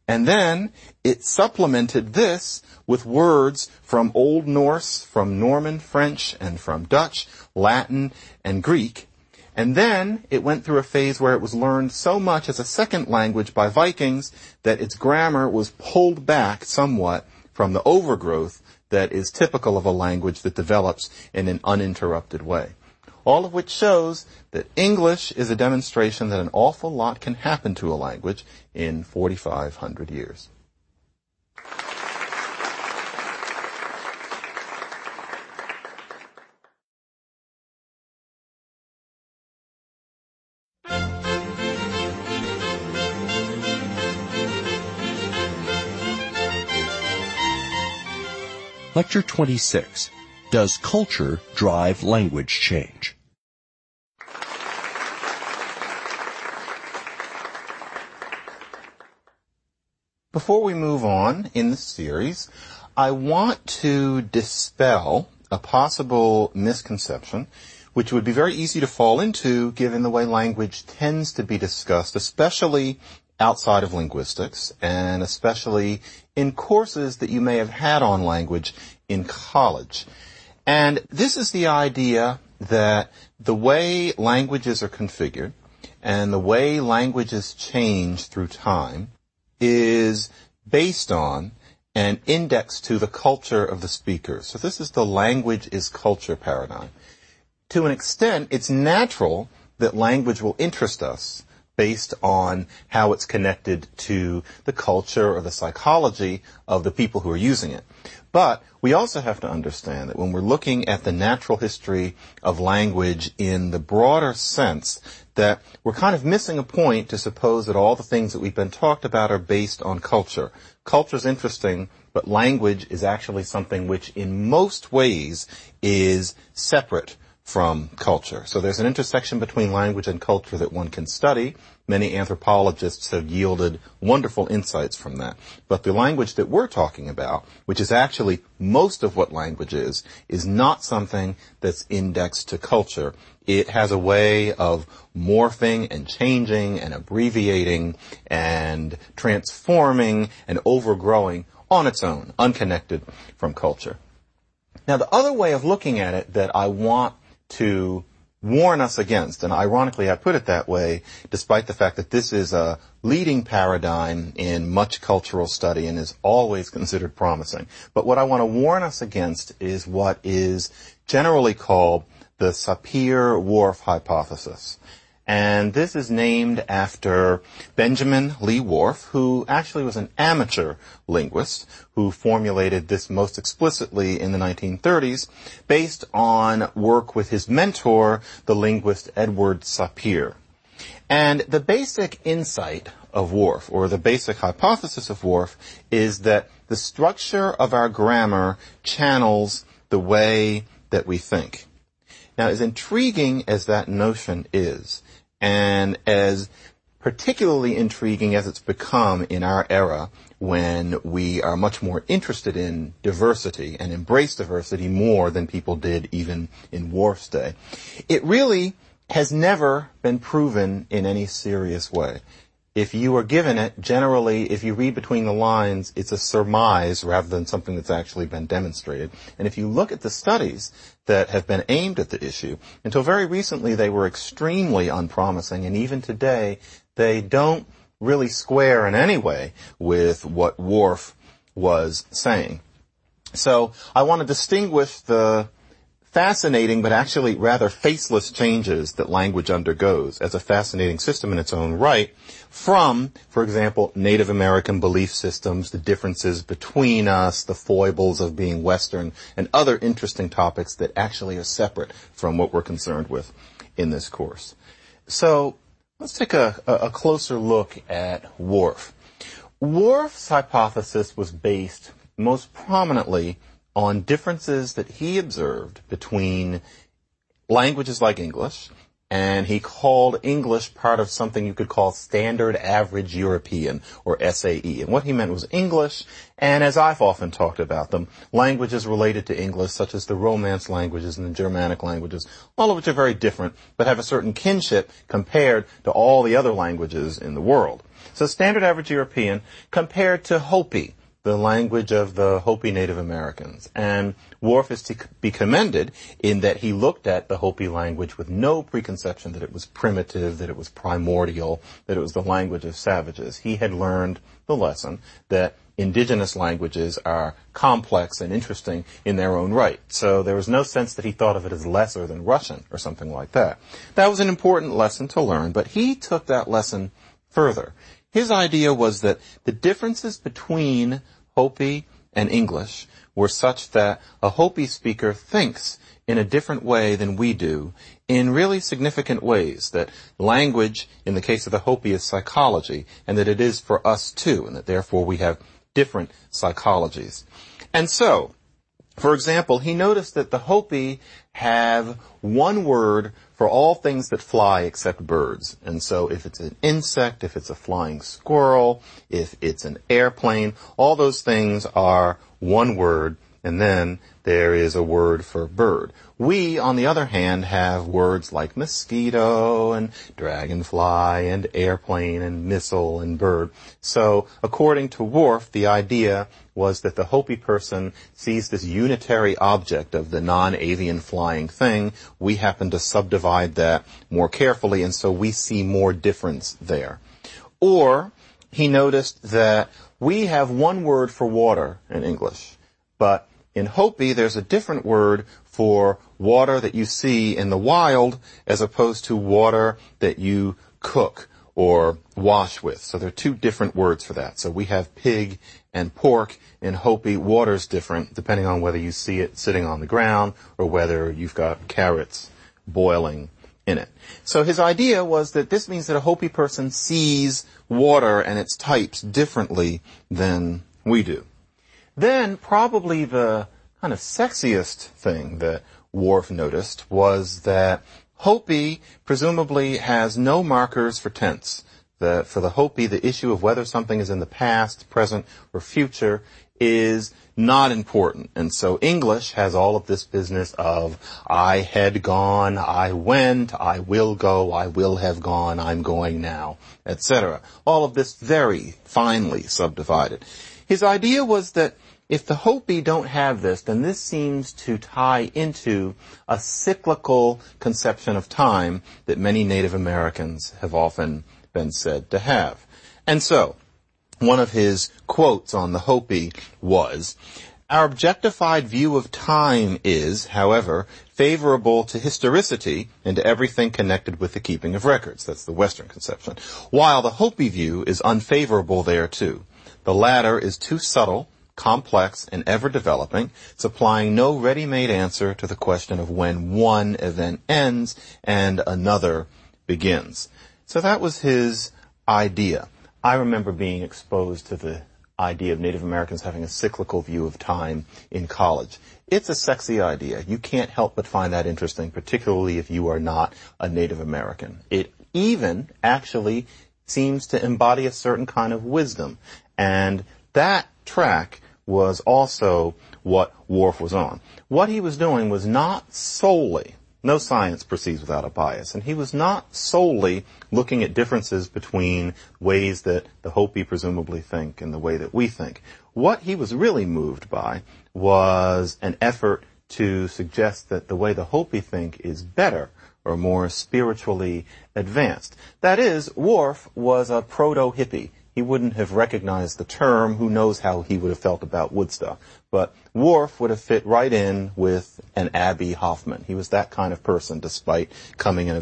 And then it supplemented this with words from Old Norse, from Norman French, and from Dutch, Latin, and Greek. And then it went through a phase where it was learned so much as a second language by Vikings that its grammar was pulled back somewhat from the overgrowth that is typical of a language that develops in an uninterrupted way. All of which shows that English is a demonstration that an awful lot can happen to a language in 4,500 years. Lecture 26. Does culture drive language change? Before we move on in the series, I want to dispel a possible misconception, which would be very easy to fall into given the way language tends to be discussed, especially outside of linguistics, and especially in courses that you may have had on language in college. And this is the idea that the way languages are configured and the way languages change through time is based on and indexed to the culture of the speaker. So this is the language is culture paradigm. To an extent, it's natural that language will interest us based on how it's connected to the culture or the psychology of the people who are using it. But we also have to understand that when we're looking at the natural history of language in the broader sense, that we're kind of missing a point to suppose that all the things that we've been talked about are based on culture. Culture's interesting, but language is actually something which in most ways is separate from culture. So there's an intersection between language and culture that one can study. Many anthropologists have yielded wonderful insights from that. But the language that we're talking about, which is actually most of what language is not something that's indexed to culture. It has a way of morphing and changing and abbreviating and transforming and overgrowing on its own, unconnected from culture. Now, the other way of looking at it that I want to warn us against, and ironically I put it that way, despite the fact that this is a leading paradigm in much cultural study and is always considered promising. But what I want to warn us against is what is generally called the Sapir-Whorf hypothesis. And this is named after Benjamin Lee Whorf, who actually was an amateur linguist who formulated this most explicitly in the 1930s based on work with his mentor, the linguist Edward Sapir. And the basic insight of Whorf, or the basic hypothesis of Whorf, is that the structure of our grammar channels the way that we think. Now, as intriguing as that notion is, and as particularly intriguing as it's become in our era when we are much more interested in diversity and embrace diversity more than people did even in Whorf's day, it really has never been proven in any serious way. If you are given it, generally, if you read between the lines, it's a surmise rather than something that's actually been demonstrated. And if you look at the studies that have been aimed at the issue, until very recently they were extremely unpromising, and even today they don't really square in any way with what Whorf was saying. So I want to distinguish the fascinating but actually rather faceless changes that language undergoes as a fascinating system in its own right from, for example, Native American belief systems, the differences between us, the foibles of being Western, and other interesting topics that actually are separate from what we're concerned with in this course. So let's take a closer look at Whorf. Whorf's hypothesis was based most prominently on differences that he observed between languages like English, and he called English part of something you could call Standard Average European, or SAE. And what he meant was English, and as I've often talked about them, languages related to English, such as the Romance languages and the Germanic languages, all of which are very different, but have a certain kinship compared to all the other languages in the world. So standard average European compared to Hopi, the language of the Hopi Native Americans. And Whorf is to be commended in that he looked at the Hopi language with no preconception that it was primitive, that it was primordial, that it was the language of savages. He had learned the lesson that indigenous languages are complex and interesting in their own right. So there was no sense that he thought of it as lesser than Russian or something like that. That was an important lesson to learn, but he took that lesson further. His idea was that the differences between Hopi and English were such that a Hopi speaker thinks in a different way than we do in really significant ways, that language, in the case of the Hopi, is psychology, and that it is for us too, and that therefore we have different psychologies. And so, for example, he noticed that the Hopi have one word for all things that fly except birds. And so if it's an insect, if it's a flying squirrel, if it's an airplane, all those things are one word, and then there is a word for bird. We, on the other hand, have words like mosquito and dragonfly and airplane and missile and bird. So, according to Whorf, the idea was that the Hopi person sees this unitary object of the non-avian flying thing. We happen to subdivide that more carefully, and so we see more difference there. Or, he noticed that we have one word for water in English, but in Hopi, there's a different word for water that you see in the wild as opposed to water that you cook or wash with. So there are two different words for that. So we have pig and pork. In Hopi, water's different depending on whether you see it sitting on the ground or whether you've got carrots boiling in it. So his idea was that this means that a Hopi person sees water and its types differently than we do. Then probably the kind of sexiest thing that Whorf noticed was that Hopi presumably has no markers for tense. That for the Hopi, the issue of whether something is in the past, present, or future is not important. And so English has all of this business of I had gone, I went, I will go, I will have gone, I'm going now, etc. All of this very finely subdivided. His idea was that if the Hopi don't have this, then this seems to tie into a cyclical conception of time that many Native Americans have often been said to have. And so, one of his quotes on the Hopi was, "Our objectified view of time is, however, favorable to historicity and to everything connected with the keeping of records." That's the Western conception. While the Hopi view is unfavorable there too. The latter is too subtle, complex, and ever-developing, supplying no ready-made answer to the question of when one event ends and another begins. So that was his idea. I remember being exposed to the idea of Native Americans having a cyclical view of time in college. It's a sexy idea. You can't help but find that interesting, particularly if you are not a Native American. It even actually seems to embody a certain kind of wisdom. And that track was also what Whorf was on. What he was doing was not solely, no science proceeds without a bias, and he was not solely looking at differences between ways that the Hopi presumably think and the way that we think. What he was really moved by was an effort to suggest that the way the Hopi think is better or more spiritually advanced. That is, Whorf was a proto-hippie. He wouldn't have recognized the term. Who knows how he would have felt about Woodstock. But Whorf would have fit right in with an Abbie Hoffman. He was that kind of person, despite coming in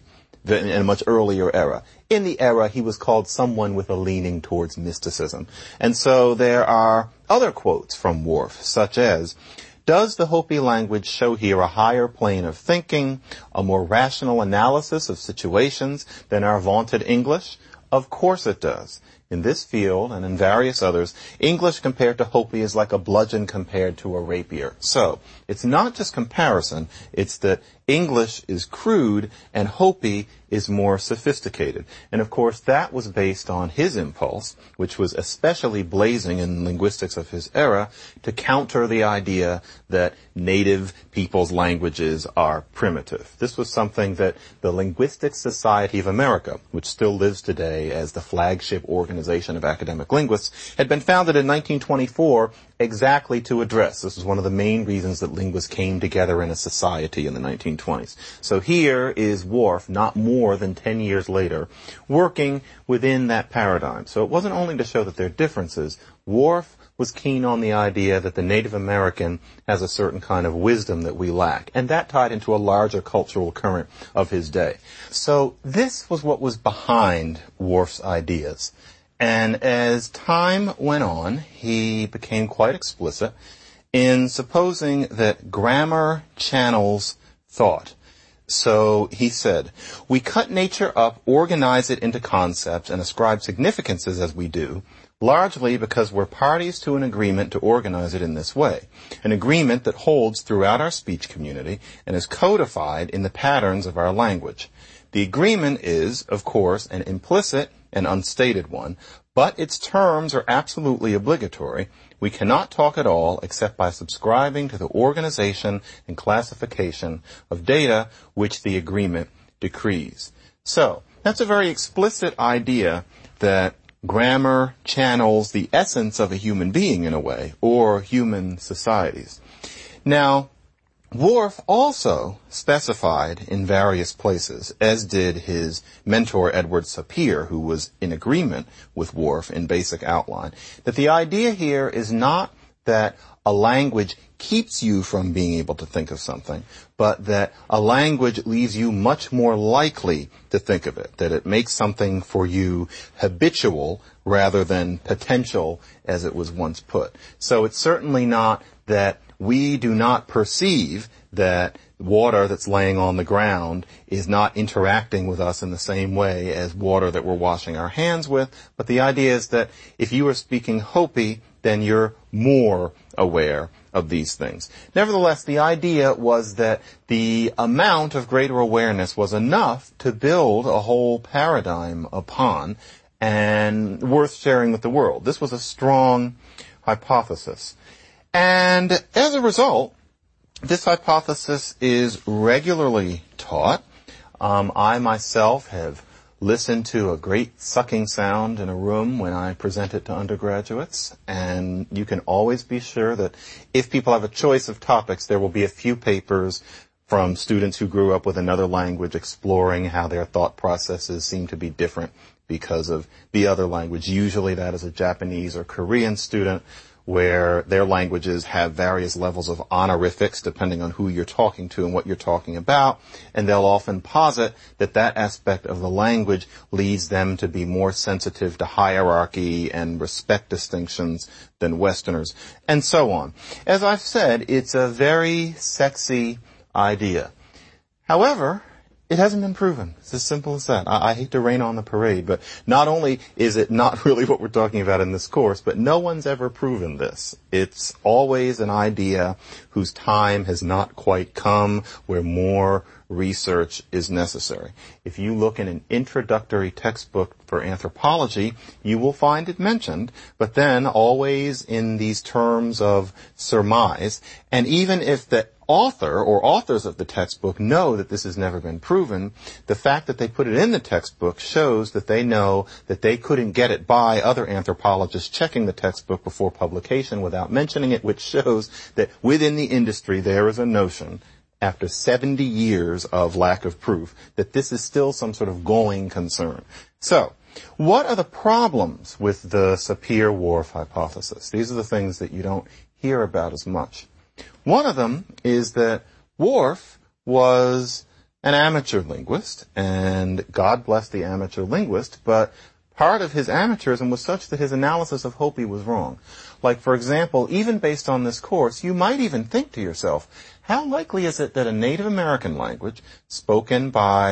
a much earlier era. In the era, he was called someone with a leaning towards mysticism. And so there are other quotes from Whorf, such as, "Does the Hopi language show here a higher plane of thinking, a more rational analysis of situations than our vaunted English? Of course it does. in this field and in various others, English compared to Hopi is like a bludgeon compared to a rapier. So, it's not just comparison, it's that English is crude and Hopi is more sophisticated. And of course, that was based on his impulse, which was especially blazing in linguistics of his era, to counter the idea that native people's languages are primitive. This was something that the Linguistic Society of America, which still lives today as the flagship organization of academic linguists, had been founded in 1924 exactly to address. This is one of the main reasons that linguists came together in a society in the 1920s. So here is Whorf, not more than 10 years later, working within that paradigm. So it wasn't only to show that there are differences. Whorf was keen on the idea that the Native American has a certain kind of wisdom that we lack. And that tied into a larger cultural current of his day. So this was what was behind Whorf's ideas. And as time went on, he became quite explicit in supposing that grammar channels thought. So he said, we cut nature up, organize it into concepts, and ascribe significances as we do, largely because we're parties to an agreement to organize it in this way, an agreement that holds throughout our speech community and is codified in the patterns of our language. The agreement is, of course, an implicit and unstated one, but its terms are absolutely obligatory. We cannot talk at all except by subscribing to the organization and classification of data which the agreement decrees. So, that's a very explicit idea that grammar channels the essence of a human being in a way, or human societies. Now, Whorf also specified in various places, as did his mentor Edward Sapir, who was in agreement with Whorf in basic outline, that the idea here is not that a language keeps you from being able to think of something, but that a language leaves you much more likely to think of it, that it makes something for you habitual rather than potential as it was once put. So it's certainly not that we do not perceive that water that's laying on the ground is not interacting with us in the same way as water that we're washing our hands with, but the idea is that if you are speaking Hopi, then you're more aware of these things. Nevertheless, the idea was that the amount of greater awareness was enough to build a whole paradigm upon and worth sharing with the world. This was a strong hypothesis. And as a result, this hypothesis is regularly taught. I myself have listened to a great sucking sound in a room when I present it to undergraduates, and you can always be sure that if people have a choice of topics, there will be a few papers from students who grew up with another language exploring how their thought processes seem to be different because of the other language. Usually that is a Japanese or Korean student, where their languages have various levels of honorifics depending on who you're talking to and what you're talking about, and they'll often posit that that aspect of the language leads them to be more sensitive to hierarchy and respect distinctions than Westerners, and so on. As I've said, it's a very sexy idea. However, it hasn't been proven. It's as simple as that. I hate to rain on the parade, but not only is it not really what we're talking about in this course, but no one's ever proven this. It's always an idea whose time has not quite come, where more research is necessary. If you look in an introductory textbook for anthropology, you will find it mentioned, but then always in these terms of surmise. And even if the author or authors of the textbook know that this has never been proven, the fact that they put it in the textbook shows that they know that they couldn't get it by other anthropologists checking the textbook before publication without mentioning it, which shows that within the industry there is a notion, after 70 years of lack of proof, that this is still some sort of going concern. So, what are the problems with the Sapir-Whorf hypothesis? These are the things that you don't hear about as much. One of them is that Whorf was an amateur linguist, and God bless the amateur linguist, but part of his amateurism was such that his analysis of Hopi was wrong. Like, for example, even based on this course, you might even think to yourself, how likely is it that a Native American language spoken by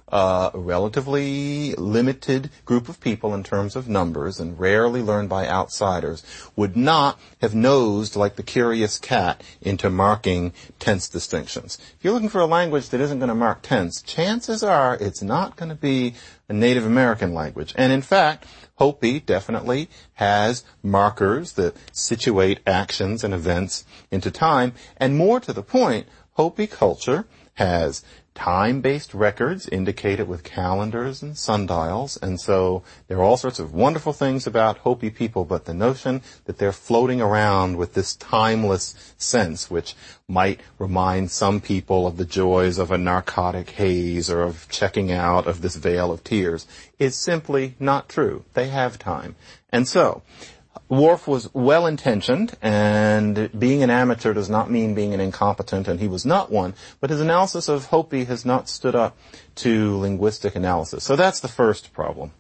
a relatively limited group of people in terms of numbers and rarely learned by outsiders, would not have nosed like the curious cat into marking tense distinctions. If you're looking for a language that isn't going to mark tense, chances are it's not going to be a Native American language. And in fact, Hopi definitely has markers that situate actions and events into time. And more to the point, Hopi culture has time-based records indicated with calendars and sundials, and so there are all sorts of wonderful things about Hopi people, but the notion that they're floating around with this timeless sense, which might remind some people of the joys of a narcotic haze or of checking out of this vale of tears, is simply not true. They have time. And so, Worf was well-intentioned, and being an amateur does not mean being an incompetent, and he was not one, but his analysis of Hopi has not stood up to linguistic analysis. So that's the first problem.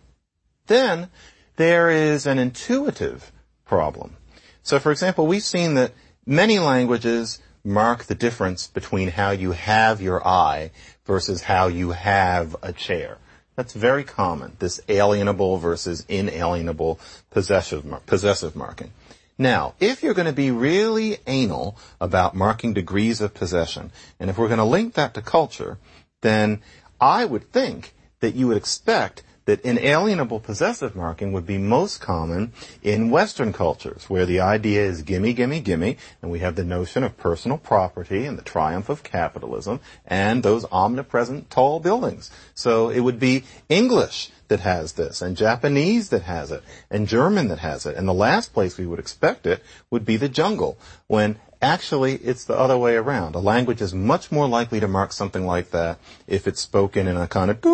Then there is an intuitive problem. So, for example, we've seen that many languages mark the difference between how you have your eye versus how you have a chair. That's very common, this alienable versus inalienable possessive marking. Now, if you're going to be really anal about marking degrees of possession, and if we're going to link that to culture, then I would think that you would expect that inalienable possessive marking would be most common in Western cultures, where the idea is gimme, gimme, gimme, and we have the notion of personal property and the triumph of capitalism and those omnipresent tall buildings. So it would be English that has this, and Japanese that has it, and German that has it. And the last place we would expect it would be the jungle, when actually it's the other way around. A language is much more likely to mark something like that if it's spoken in a kind of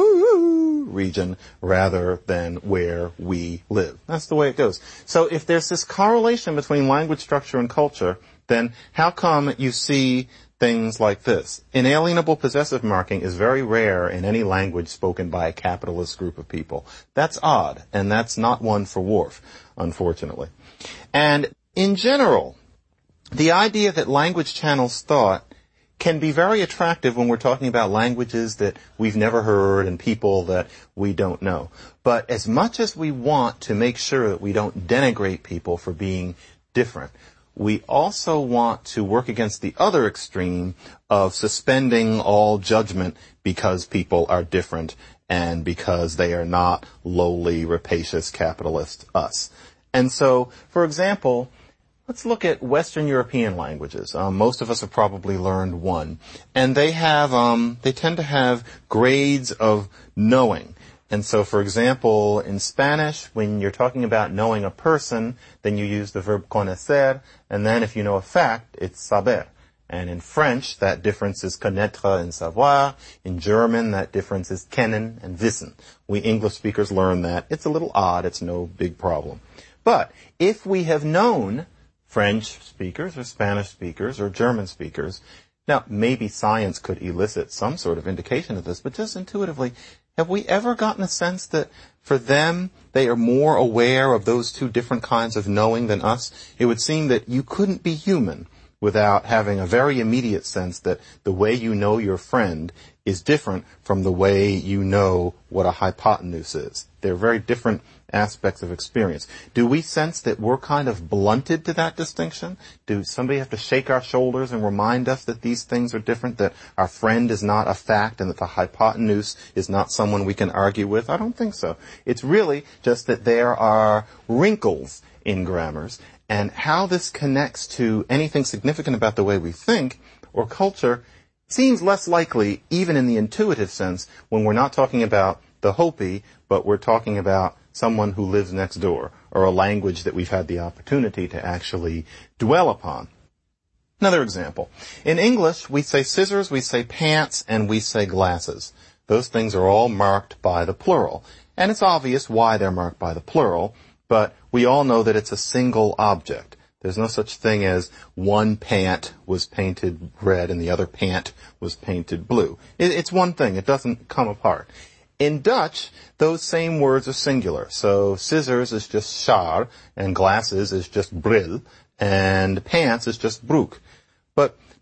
region rather than where we live. That's the way it goes. So if there's this correlation between language structure and culture, then how come you see things like this? Inalienable possessive marking is very rare in any language spoken by a capitalist group of people. That's odd, and that's not one for Worf, unfortunately. And in general, the idea that language channels thought can be very attractive when we're talking about languages that we've never heard and people that we don't know. But as much as we want to make sure that we don't denigrate people for being different, we also want to work against the other extreme of suspending all judgment because people are different and because they are not lowly, rapacious capitalist us. And so, for example, let's look at Western European languages. Most of us have probably learned one. And they tend to have grades of knowing. And so, for example, in Spanish, when you're talking about knowing a person, then you use the verb conocer, and then if you know a fact, it's saber. And in French, that difference is connaître and savoir. In German, that difference is kennen and wissen. We English speakers learn that. It's a little odd. It's no big problem. But if we have known French speakers or Spanish speakers or German speakers, now maybe science could elicit some sort of indication of this, but just intuitively, have we ever gotten a sense that for them, they are more aware of those two different kinds of knowing than us? It would seem that you couldn't be human without having a very immediate sense that the way you know your friend is different from the way you know what a hypotenuse is. They're very different aspects of experience. Do we sense that we're kind of blunted to that distinction? Do somebody have to shake our shoulders and remind us that these things are different, that our friend is not a fact and that the hypotenuse is not someone we can argue with? I don't think so. It's really just that there are wrinkles in grammars, and how this connects to anything significant about the way we think or culture seems less likely, even in the intuitive sense, when we're not talking about the Hopi, but we're talking about someone who lives next door, or a language that we've had the opportunity to actually dwell upon. Another example. In English, we say scissors, we say pants, and we say glasses. Those things are all marked by the plural. And it's obvious why they're marked by the plural, but we all know that it's a single object. There's no such thing as one pant was painted red and the other pant was painted blue. It's one thing. It doesn't come apart. In Dutch, those same words are singular. So scissors is just schaar, and glasses is just bril, and pants is just broek. But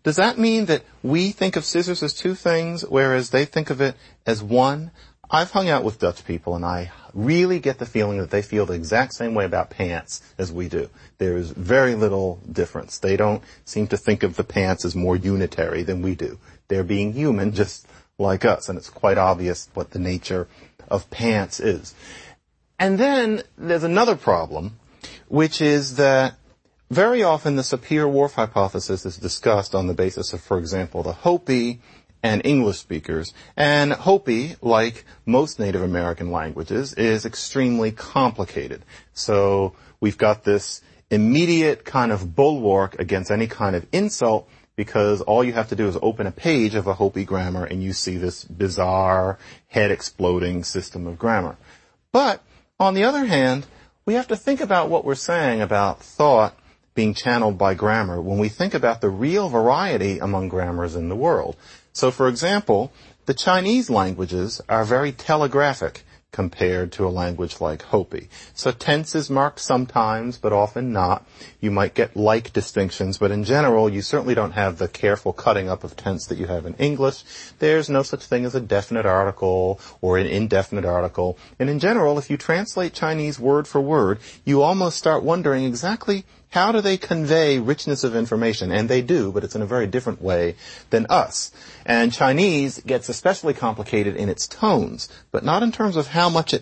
Does that mean that we think of scissors as two things, whereas they think of it as one? I've hung out with Dutch people, and I really get the feeling that they feel the exact same way about pants as we do. There is very little difference. They don't seem to think of the pants as more unitary than we do. They're being human just like us, and it's quite obvious what the nature of pants is. And then there's another problem, which is that very often the Sapir-Whorf hypothesis is discussed on the basis of, for example, the Hopi and English speakers. And Hopi, like most Native American languages, is extremely complicated. So we've got this immediate kind of bulwark against any kind of insult, because all you have to do is open a page of a Hopi grammar and you see this bizarre, head-exploding system of grammar. But on the other hand, we have to think about what we're saying about thought being channeled by grammar when we think about the real variety among grammars in the world. So, for example, the Chinese languages are very telegraphic compared to a language like Hopi. So tense is marked sometimes, but often not. You might get like distinctions, but in general, you certainly don't have the careful cutting up of tense that you have in English. There's no such thing as a definite article or an indefinite article. And in general, if you translate Chinese word for word, you almost start wondering exactly how do they convey richness of information? And they do, but it's in a very different way than us. And Chinese gets especially complicated in its tones, but not in terms of how much it